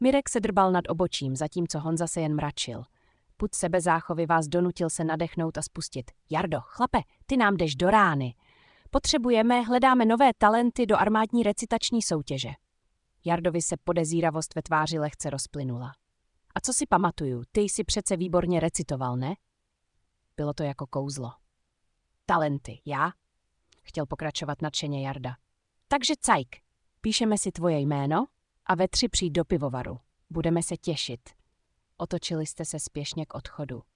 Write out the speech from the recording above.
Mirek se drbal nad obočím, zatímco Honza se jen mračil. Pud sebezáchovy vás donutil se nadechnout a spustit. Jardo, chlape, ty nám jdeš do rány. Hledáme nové talenty do armádní recitační soutěže. Jardovi se podezíravost ve tváři lehce rozplynula. A co si pamatuju, ty jsi přece výborně recitoval, ne? Bylo to jako kouzlo. Talenty, já? Chtěl pokračovat nadšeně Jarda. Takže cajk, píšeme si tvoje jméno a ve 3 přijď do pivovaru. Budeme se těšit. Otočili jste se spěšně k odchodu.